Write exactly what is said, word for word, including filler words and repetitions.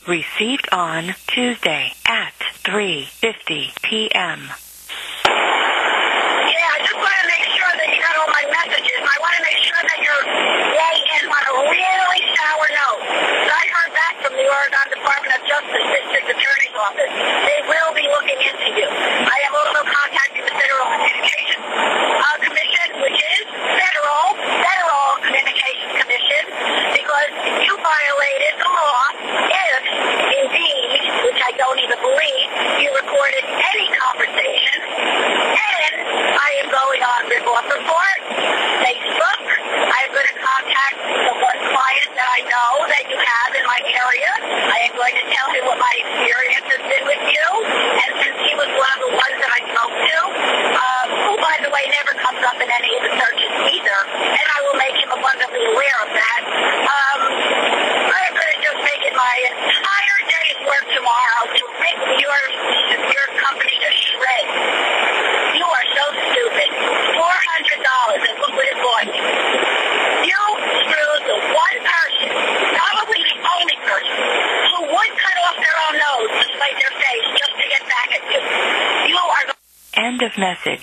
received on Tuesday at three fifty p.m. Yeah, I just want to make sure that you got all my messages. I want to make sure that you're way in on a really sour note. So I heard back from the Oregon Department of Justice District Attorney's Office. They will be looking into you. I am also contacting the Federal Communications uh, Commission, which is federal, Federal Communications Commission, because you violated the law if, indeed, which I don't even believe, you recorded any conversation. And I am going on rip-off report, Facebook. I am going to contact the one client that I know that you have in my area. I am going to tell him what my experience has been with you. And since he was one of the ones that I spoke to, um, who, by the way, never comes up in any of the searches either, and I will make him abundantly aware of that, um, I'm going to just make it my entire day's work tomorrow to rip your, your company to shreds. You are so stupid. four hundred dollars, and look what it bought you. You screwed the one person, probably the only person, who would cut off their own nose to spite their face just to get back at you. You are the... End of message.